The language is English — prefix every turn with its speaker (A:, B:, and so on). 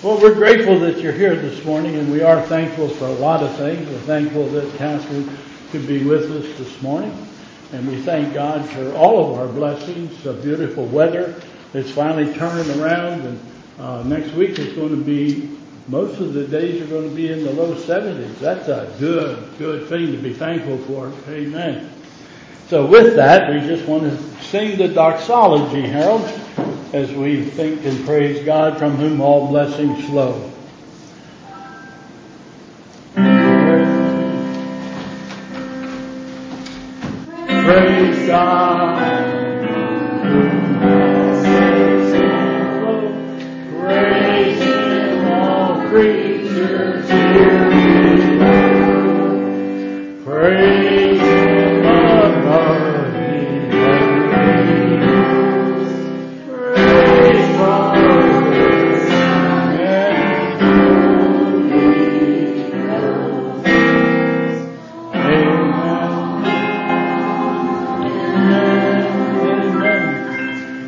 A: Well, we're grateful that you're here this morning, and we are thankful for a lot of things. We're thankful that Catherine could be with us this morning, and we thank God for all of our blessings, the beautiful weather. It's finally turning around, and next week is going to be, most of the days are going to be in the low 70s. That's a good thing to be thankful for. Amen. So with that, we just want to sing the doxology, Harold, as we think and praise God, from whom all blessings flow. Praise God, whom blessings flow. Praise Him, all creatures.